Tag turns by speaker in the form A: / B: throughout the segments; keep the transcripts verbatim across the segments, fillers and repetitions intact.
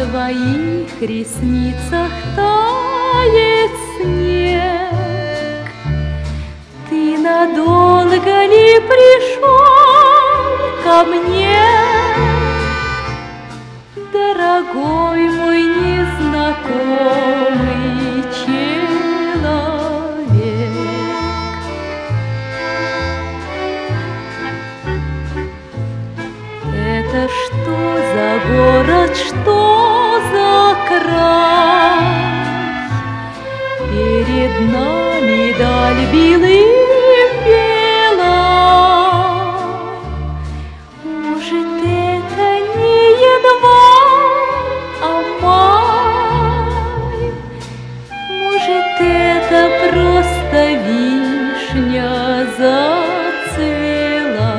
A: твоих ресницах тает снег. Ты надолго ли пришел ко мне, дорогой мой незнакомый человек? Это что за город, что за край? Перед нами даль белым бела. Может, это не январь, а май? Может, это просто вишня зацвела?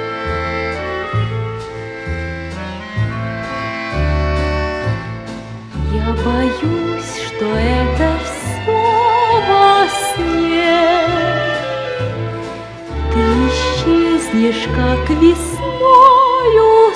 A: Я боюсь, что это все во сне. Ты исчезнешь, как весною